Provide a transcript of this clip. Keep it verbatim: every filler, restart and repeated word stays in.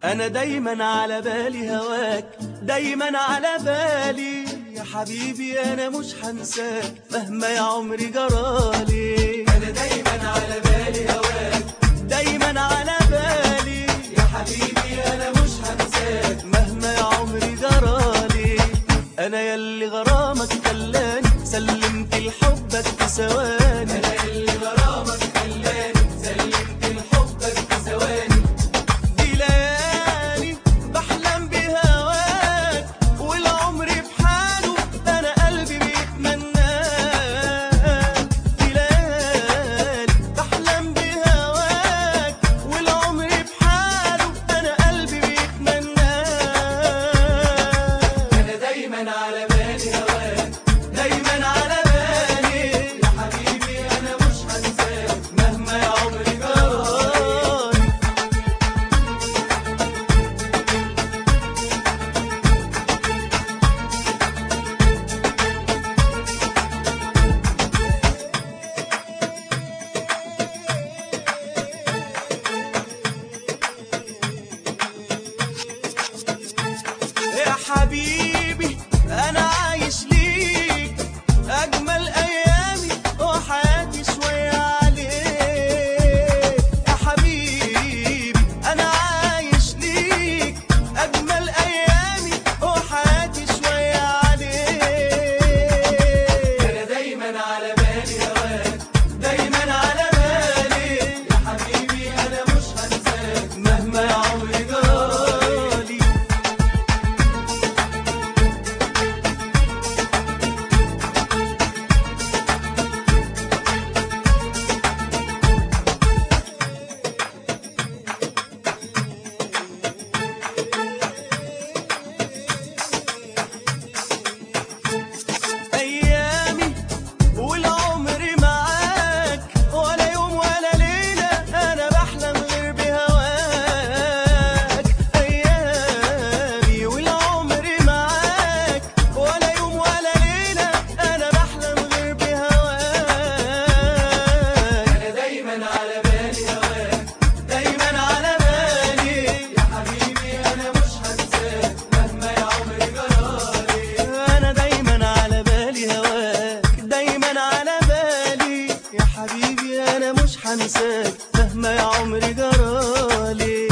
أنا دايما على بالي هواك، دايما على بالي يا حبيبي، أنا مش هنساك مهما يا عمري جرالي. أنا دايما على بالي هواك، دايما على بالي يا حبيبي أنا مش هنساك مهما يا عمري جرالي. أنا يلي غرامك خلاني سلمت لحبك في ثواني. أنا اللي غرامك خلاني سلمت لحبك في ثواني. دي ليالي بحلم بهواك والعمر بحاله أنا قلبي بيتمناك. دي ليالي بحلم بهواك والعمر بحاله أنا قلبي بيتمناك. أنا دايما على بالي هواك، دايما على بالي يا حبيبي أنا مش هنساك مهما يا عمري جرالي. يا حبيبي أنا عايش ليك أجمل أيامي وحياتي شوية عليك. يا حبيبي أنا عايش ليك أجمل أيامي وحياتي شوية عليك. أنا دايما على بالي هواك، دايما على بالي يا حبيبي أنا مش هنساك مهما يا عمري جرالي. أيامي والعمر معاك ولا يوم ولا ليلة أنا بحلم غير بهواك. أيامي والعمر معاك ولا يوم ولا ليلة أنا بحلم غير بهواك. أنا دايما على بالي هواك، دايما على بالي يا حبيبي أنا مش هنساك مهما يا عمري جرالي. أنا دايما على بالي هواك، دايما على بالي يا حبيبي، أنا مش هنساك مهما يا عمري جرالي.